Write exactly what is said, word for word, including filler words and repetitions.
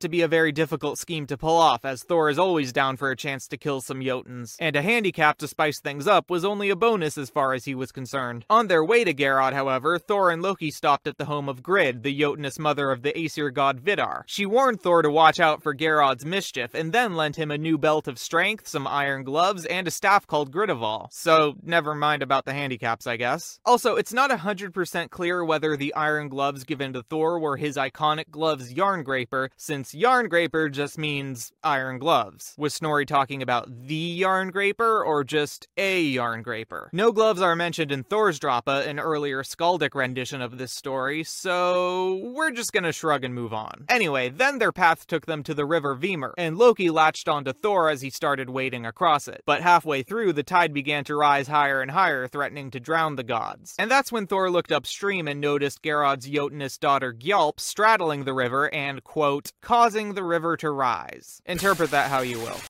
to be a very difficult scheme to pull off, as Thor is always down for a chance to kill some Jotuns, and a handicap to spice things up was only a bonus as far as he was concerned. On their way to Geirrod, however, Thor and Loki stopped at the home of Grid, the Jotunist mother of the Aesir god Vidar. She warned Thor to watch out for Geirrod's mischief, and then lent him a new belt of strength, some iron gloves, and a staff called Gridaval. So, never mind about the handicaps, I guess. Also, it's not one hundred percent clear whether the iron gloves given to Thor were his iconic gloves Yarngraper, since Yarngraper just means iron gloves. Was Snorri talking about the Yarngraper, or just a Yarngraper? No gloves are mentioned in Thor's Droppa, an earlier Skaldic rendition of this story, so we're just gonna shrug and move on. Anyway, then their path took them to the river Vimur, and Loki latched onto Thor as he started wading across it. But halfway through, the tide began to rise higher and higher, threatening to drown the gods. And that's when Thor looked upstream and noticed Geirrod's Jotunist daughter Gjalp straddling the river and, quote, causing the river to rise. Interpret that how you will.